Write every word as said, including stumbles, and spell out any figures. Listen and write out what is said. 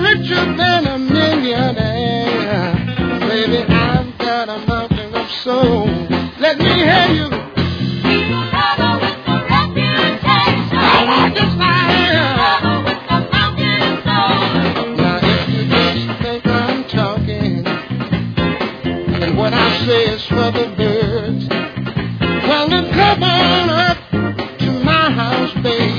richer than a millionaire. Baby, I've got a mountain of soul. Let me hear you. Brother with the reputation. I like this fire. Brother with the mountain of soul. Now, if you just think I'm talking, and what I say is for the birds, well, then come on up to my house, baby.